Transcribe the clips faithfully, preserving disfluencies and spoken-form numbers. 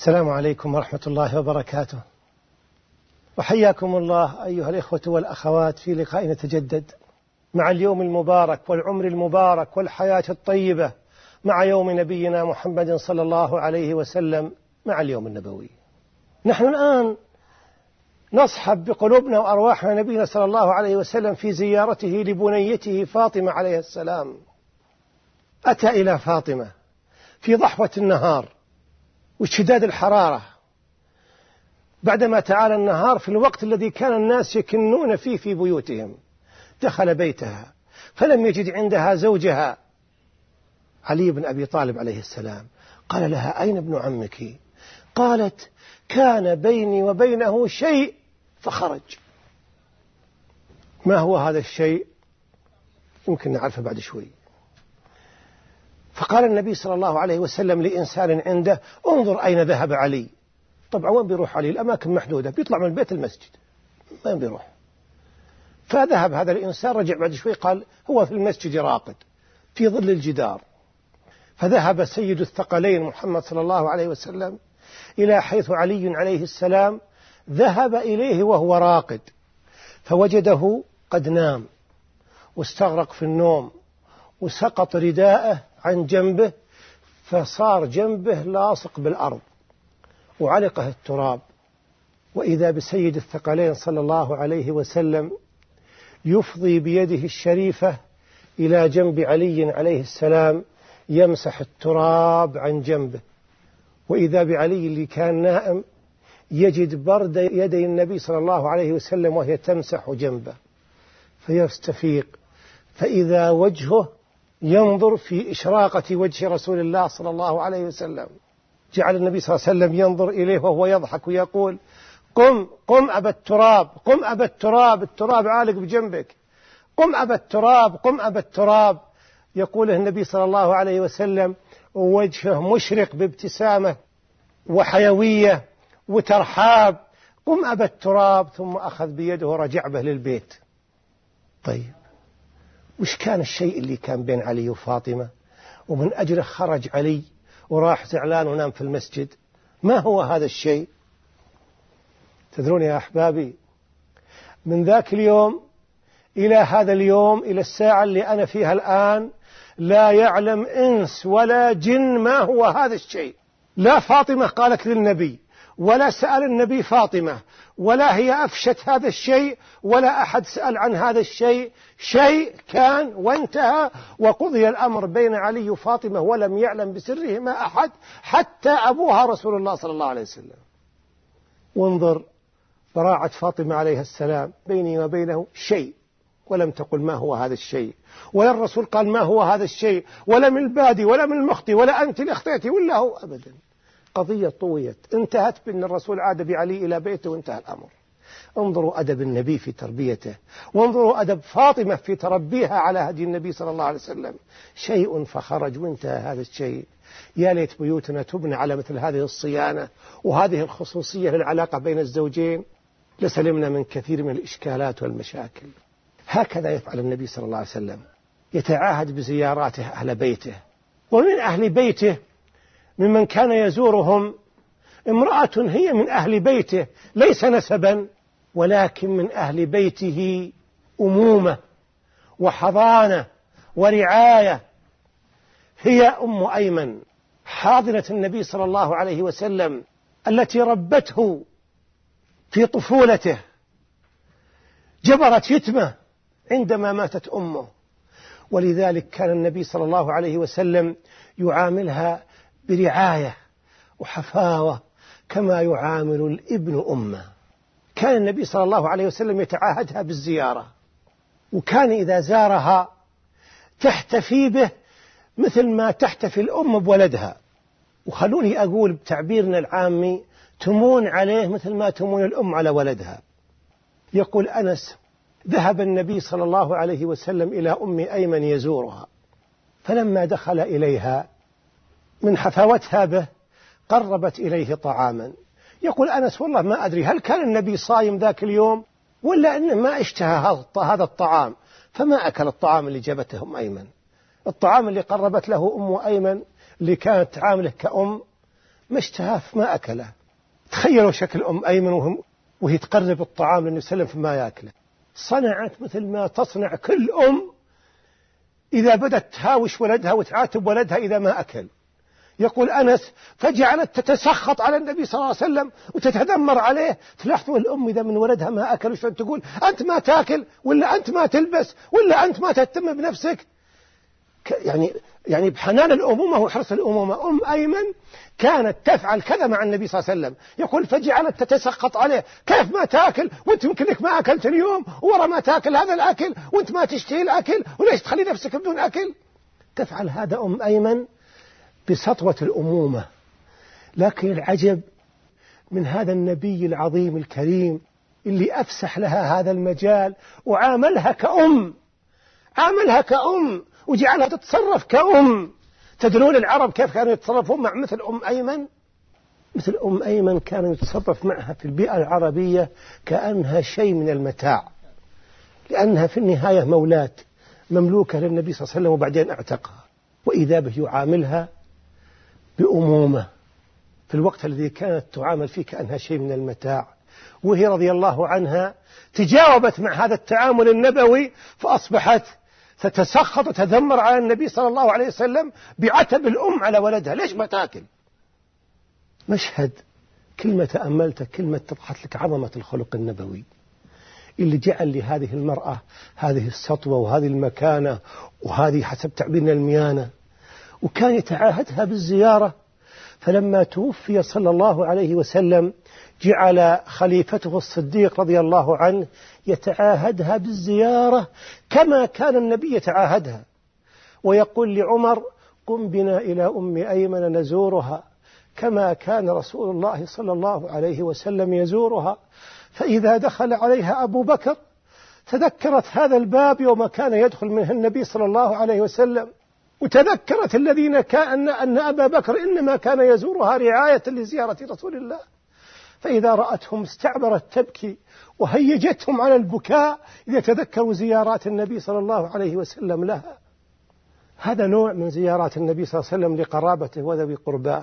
السلام عليكم ورحمة الله وبركاته، وحياكم الله أيها الإخوة والأخوات في لقاء نتجدد مع اليوم المبارك والعمر المبارك والحياة الطيبة مع يوم نبينا محمد صلى الله عليه وسلم، مع اليوم النبوي. نحن الآن نصحب بقلوبنا وأرواحنا نبينا صلى الله عليه وسلم في زيارته لبنيته فاطمة عليه السلام. أتى إلى فاطمة في ضحوة النهار واشتداد الحرارة، بعدما تعالى النهار في الوقت الذي كان الناس يكنون فيه في بيوتهم. دخل بيتها فلم يجد عندها زوجها علي بن أبي طالب عليه السلام. قال لها: أين ابن عمك؟ قالت: كان بيني وبينه شيء فخرج. ما هو هذا الشيء؟ يمكن نعرفه بعد شوي. فقال النبي صلى الله عليه وسلم لإنسان عنده: انظر أين ذهب علي. طبعا وين بيروح علي؟ الأماكن محدودة، بيطلع من البيت المسجد، وين بيروح؟ فذهب هذا الإنسان، رجع بعد شوي قال: هو في المسجد راقد في ظل الجدار. فذهب سيد الثقلين محمد صلى الله عليه وسلم إلى حيث علي عليه السلام، ذهب إليه وهو راقد، فوجده قد نام واستغرق في النوم، وسقط رداءه عن جنبه، فصار جنبه لاصق بالأرض وعلقه التراب. وإذا بسيد الثقلين صلى الله عليه وسلم يفضي بيده الشريفة إلى جنب علي عليه السلام يمسح التراب عن جنبه. وإذا بعلي اللي كان نائم يجد برد يدي النبي صلى الله عليه وسلم وهي تمسح جنبه، فيستفيق، فإذا وجهه ينظر في إشراقة وجه رسول الله صلى الله عليه وسلم. جعل النبي صلى الله عليه وسلم ينظر إليه وهو يضحك ويقول: قم قم أبا التراب، قم أبا التراب، التراب عالق بجنبك، قم أبا التراب، قم أبا التراب. يقول النبي صلى الله عليه وسلم ووجهه مشرق بابتسامة وحيوية وترحاب: قم أبا التراب. ثم أخذ بيده ورجع به للبيت. طيب، وش كان الشيء اللي كان بين علي وفاطمة ومن أجله خرج علي وراح زعلان ونام في المسجد؟ ما هو هذا الشيء؟ تدرون يا أحبابي، من ذاك اليوم إلى هذا اليوم، إلى الساعة اللي أنا فيها الآن، لا يعلم إنس ولا جن ما هو هذا الشيء. لا فاطمة قالت للنبي، ولا سأل النبي فاطمة، ولا هي أفشت هذا الشيء، ولا أحد سأل عن هذا الشيء. شيء كان وانتهى، وقضي الأمر بين علي وفاطمة، ولم يعلم بسرهما أحد حتى أبوها رسول الله صلى الله عليه وسلم. وانظر براعة فاطمة عليه السلام: بيني وبينه شيء، ولم تقل ما هو هذا الشيء، ولا الرسول قال ما هو هذا الشيء، ولا من البادي ولا من المخطي ولا أنت اللي اخطيتي ولا هو، أبدا. قضية طويت، انتهت بأن الرسول عاد بعلي إلى بيته وانتهى الأمر. انظروا أدب النبي في تربيته، وانظروا أدب فاطمة في تربيها على هدي النبي صلى الله عليه وسلم. شيء فخرج وانتهى هذا الشيء. يا ليت بيوتنا تبنى على مثل هذه الصيانة وهذه الخصوصية للعلاقة بين الزوجين، لسلمنا من كثير من الإشكالات والمشاكل. هكذا يفعل النبي صلى الله عليه وسلم، يتعاهد بزياراته أهل بيته. ومن أهل بيته ممن كان يزورهم امرأة هي من أهل بيته، ليس نسبا، ولكن من أهل بيته أمومة وحضانة ورعاية. هي أم أيمن حاضنة النبي صلى الله عليه وسلم، التي ربته في طفولته، جبرت يتمه عندما ماتت أمه. ولذلك كان النبي صلى الله عليه وسلم يعاملها برعاية وحفاوة كما يعامل الابن أمه. كان النبي صلى الله عليه وسلم يتعاهدها بالزيارة، وكان إذا زارها تحتفي به مثل ما تحتفي الأم بولدها. وخلوني أقول بتعبيرنا العامي: تمون عليه مثل ما تمون الأم على ولدها. يقول أنس: ذهب النبي صلى الله عليه وسلم إلى أم أيمن يزورها، فلما دخل إليها من حفاوتها به قربت إليه طعاما. يقول أنس: والله ما أدري هل كان النبي صايم ذاك اليوم ولا أنه ما اشتهى هذا الطعام، فما أكل الطعام اللي جابته أم أيمن. الطعام اللي قربت له أم أيمن اللي كانت تعامله كأم ما اشتهاه ما أكله. تخيلوا شكل أم أيمن وهم وهي تقرب الطعام لأنه يسلم فيما يأكله. صنعت مثل ما تصنع كل أم إذا بدت تهاوش ولدها وتعاتب ولدها إذا ما أكل. يقول أنس: فجعلت تتسخط على النبي صلى الله عليه وسلم وتتذمر عليه. تلاحظوا الأم إذا من ولدها ما أكل وشون تقول: أنت ما تأكل، ولا أنت ما تلبس، ولا أنت ما تهتم بنفسك. يعني يعني بحنان الأمومة وحرص الأمومة أم أيمن كانت تفعل كذا مع النبي صلى الله عليه وسلم. يقول: فجعلت تتسخط عليه: كيف ما تأكل وأنت يمكن لك ما أكلت اليوم، ورا ما تأكل هذا الأكل، وأنت ما تشتهي الأكل، وليش تخلي نفسك بدون أكل؟ تفعل هذا أم أيمن بسطوة الأمومة. لكن العجب من هذا النبي العظيم الكريم اللي أفسح لها هذا المجال وعاملها كأم، عاملها كأم وجعلها تتصرف كأم. تدرون العرب كيف كانوا يتصرفون مع مثل أم أيمن؟ مثل أم أيمن كانوا يتصرف معها في البيئة العربية كأنها شيء من المتاع، لأنها في النهاية مولاة مملوكة للنبي صلى الله عليه وسلم وبعدين اعتقها، وإذا به يعاملها بأمومة في الوقت الذي كانت تعامل فيه كأنها شيء من المتاع. وهي رضي الله عنها تجاوبت مع هذا التعامل النبوي، فأصبحت تتسخط وتذمر على النبي صلى الله عليه وسلم بعتب الأم على ولدها: ليش ما تأكل؟ مشهد كلمة تأملته كلمة تضحك لك عظمة الخلق النبوي اللي جعل لهذه المرأة هذه السطوة وهذه المكانة وهذه حسب تعبيرنا الميانة. وكان يتعاهدها بالزيارة، فلما توفي صلى الله عليه وسلم جعل خليفته الصديق رضي الله عنه يتعاهدها بالزيارة كما كان النبي يتعاهدها، ويقول لعمر: قم بنا إلى أم أيمن نزورها كما كان رسول الله صلى الله عليه وسلم يزورها. فإذا دخل عليها أبو بكر تذكرت هذا الباب يوم كان يدخل منه النبي صلى الله عليه وسلم، وتذكرت الذين كان أن أبا بكر إنما كان يزورها رعاية لزيارة رسول الله. فإذا رأتهم استعبرت تبكي وهيجتهم على البكاء إذا تذكروا زيارات النبي صلى الله عليه وسلم لها. هذا نوع من زيارات النبي صلى الله عليه وسلم لقرابته وذوي قرباه.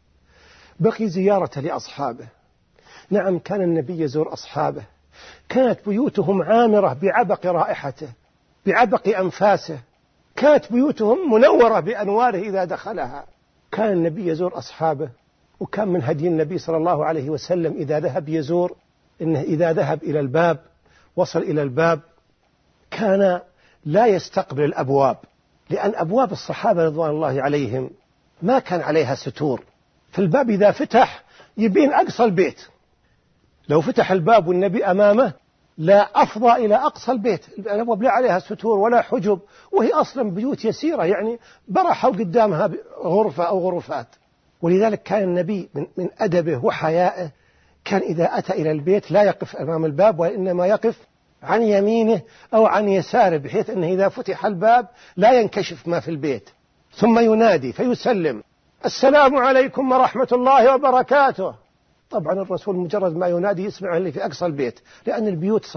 بقي زيارته لأصحابه. نعم، كان النبي يزور أصحابه، كانت بيوتهم عامرة بعبق رائحته، بعبق أنفاسه، كانت بيوتهم منورة بأنواره إذا دخلها. كان النبي يزور أصحابه، وكان من هدي النبي صلى الله عليه وسلم إذا ذهب يزور إنه إذا ذهب إلى الباب وصل إلى الباب كان لا يستقبل الأبواب، لأن أبواب الصحابة رضوان الله عليهم ما كان عليها ستور، فالباب إذا فتح يبين أقصى البيت. لو فتح الباب والنبي أمامه لا أفضى إلى أقصى البيت، الأبواب لا عليها ستور ولا حجب، وهي أصلا بيوت يسيرة، يعني برحوا قدامها غرفة أو غرفات. ولذلك كان النبي من, من أدبه وحيائه كان إذا أتى إلى البيت لا يقف أمام الباب، وإنما يقف عن يمينه أو عن يساره، بحيث أنه إذا فتح الباب لا ينكشف ما في البيت. ثم ينادي فيسلم: السلام عليكم ورحمة الله وبركاته. طبعا الرسول مجرد ما ينادي يسمع اللي في أقصى البيت، لأن البيوت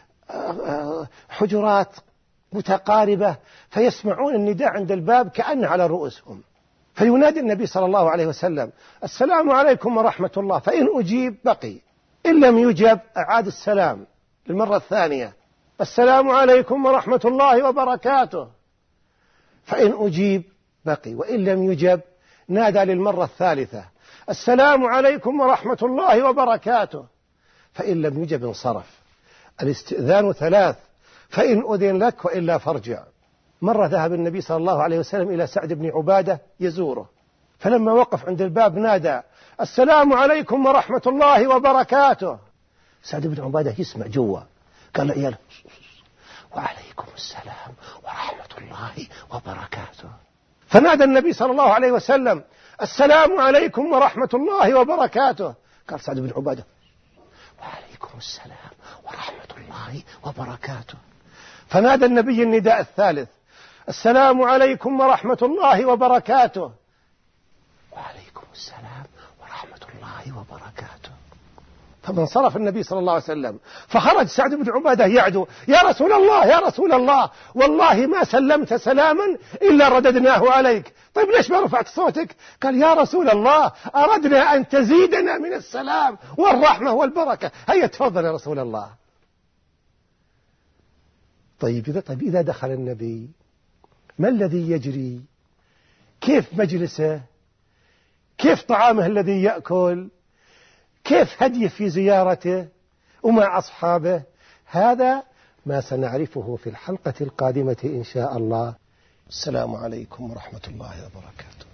حجرات متقاربة، فيسمعون النداء عند الباب كأن على رؤوسهم. فينادي النبي صلى الله عليه وسلم: السلام عليكم ورحمة الله. فإن أجيب بقي، إن لم يجب أعاد السلام للمرة الثانية: السلام عليكم ورحمة الله وبركاته. فإن أجيب بقي، وإن لم يجب نادى للمرة الثالثة: السلام عليكم ورحمة الله وبركاته. فإن لم يجب انصرف. الاستئذان ثلاث: فإن أذن لك وإلا فارجع. مرة ذهب النبي صلى الله عليه وسلم إلى سعد بن عبادة يزوره، فلما وقف عند الباب نادى: السلام عليكم ورحمة الله وبركاته. سعد بن عبادة يسمع جوا، قال: يا وعليكم السلام ورحمة الله وبركاته. فنادى النبي صلى الله عليه وسلم: السلام عليكم ورحمة الله وبركاته. قال سعد بن عبادة: وعليكم السلام ورحمة الله وبركاته. فنادى النبي النداء الثالث: السلام عليكم ورحمة الله وبركاته. وعليكم السلام ورحمة الله وبركاته. فانصرف النبي صلى الله عليه وسلم، فخرج سعد بن عبادة يعدو: يا رسول الله يا رسول الله، والله ما سلمت سلاما إلا رددناه عليك. طيب ليش ما رفعت صوتك؟ قال يا رسول الله أردنا أن تزيدنا من السلام والرحمة والبركة. هيا تفضل يا رسول الله. طيب إذا, طيب إذا دخل النبي ما الذي يجري؟ كيف مجلسه؟ كيف طعامه الذي يأكل؟ كيف هديه في زيارته ومع أصحابه؟ هذا ما سنعرفه في الحلقة القادمة إن شاء الله. السلام عليكم ورحمة الله وبركاته.